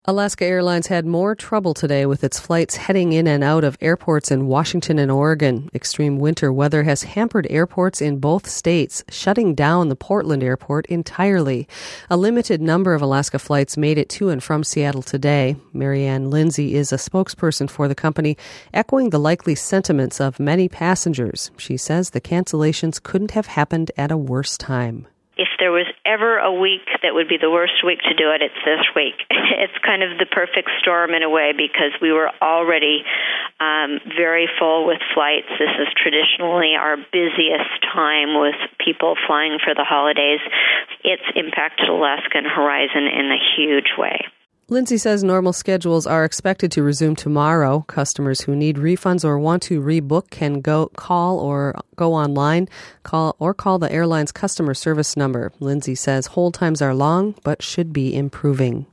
Alaska Airlines had more trouble today with its flights heading in and out of airports in Washington and Oregon. Extreme winter weather has hampered airports in both states, shutting down the Portland airport entirely. A limited number of Alaska flights made it to and from Seattle today. Marianne Lindsay is a spokesperson for the company, echoing the likely sentiments of many passengers. She says the cancellations couldn't have happened at a worse time. If there was ever a week that would be the worst week to do it, it's this week. It's kind of the perfect storm in a way because we were already very full with flights. This is traditionally our busiest time with people flying for the holidays. It's impacted Alaska and Horizon in a huge way. Lindsay says normal schedules are expected to resume tomorrow. Customers who need refunds or want to rebook can call online, call the airline's customer service number. Lindsay says hold times are long, but should be improving.